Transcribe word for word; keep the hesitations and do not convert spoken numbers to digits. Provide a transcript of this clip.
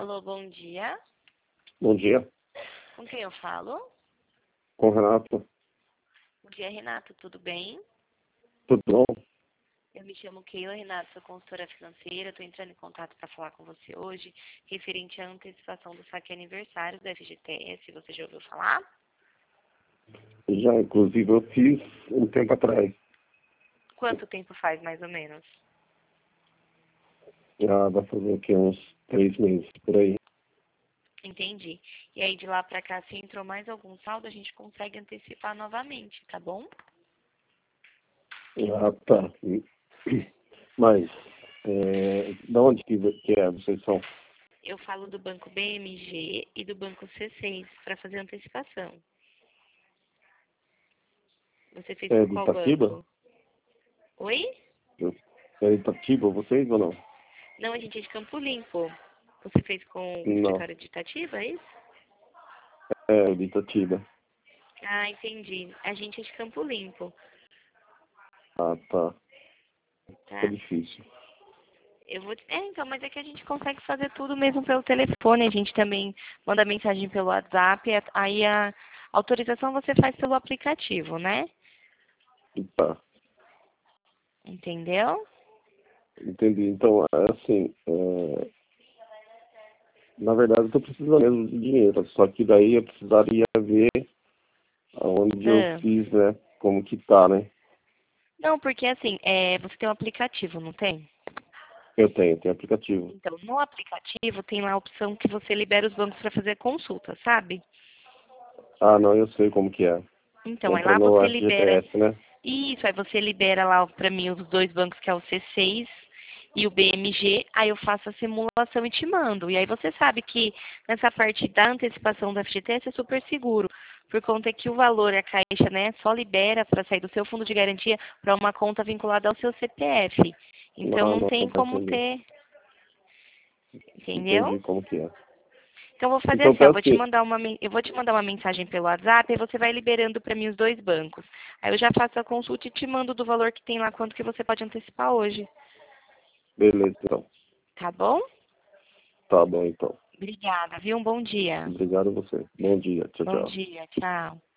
Alô, bom dia. Bom dia, Com quem eu falo? com o Renato. Bom dia, Renato, tudo bem? Tudo bom? Eu me chamo Keila, Renato, sou consultora financeira. Estou entrando em contato para falar com você hoje, referente à antecipação do saque aniversário da F G T S. Você já ouviu falar? Já, inclusive, eu fiz um tempo atrás. Quanto tempo faz, mais ou menos? Já vai fazer aqui uns três meses, por aí. Entendi. E aí, de lá para cá, se entrou mais algum saldo, a gente consegue antecipar novamente, tá bom? Ah, tá. Mas, é, de onde que que é? Vocês são? Eu falo do banco B M G e do banco C seis para fazer antecipação. Você fez É com de qual Itatiba? banco? Oi? É de Itatiba, vocês ou não? Não, a gente é de Campo Limpo. Você fez com o Não, escritório de Itatiba, é isso? é de Itatiba. Ah, entendi. A gente é de Campo Limpo, Ah, tá. Fica tá? difícil. Eu vou... É, então, mas é que a gente consegue fazer tudo mesmo pelo telefone. A gente também manda mensagem pelo WhatsApp. Aí a autorização você faz pelo aplicativo, né? Tá, Entendeu? entendi. Então, é assim, é, na verdade, eu tô precisando mesmo de dinheiro. Só que daí eu precisaria ver aonde eu Ah. fiz, né? Como que tá, né? Não, porque assim, é, você tem um aplicativo, não tem? Eu tenho, tenho aplicativo. Então, no aplicativo tem lá a opção que você libera os bancos para fazer consulta, sabe? Ah, não, eu sei como que é. Então, aí Entra lá no você libera. F G T S, né? Isso, aí você libera lá para mim os dois bancos, que é o C seis e o B M G, aí eu faço a simulação e te mando. E aí você sabe que nessa parte da antecipação do F G T S é super seguro, por conta que o valor, a Caixa, né, só libera para sair do seu fundo de garantia para uma conta vinculada ao seu C P F. Então Não, não não, tem tá como entendi. ter, entendeu? Entendi como que é. Então eu vou fazer Então assim, ó, eu peço vou te que... mandar uma, men- eu vou te mandar uma mensagem pelo WhatsApp e você vai liberando para mim os dois bancos. Aí eu já faço a consulta e te mando do valor que tem lá, quanto que você pode antecipar hoje. Beleza, então. Tá bom? Tá bom, então. Obrigada, viu? Um bom dia. Obrigado a você. Bom dia. Tchau, Bom tchau. dia, tchau.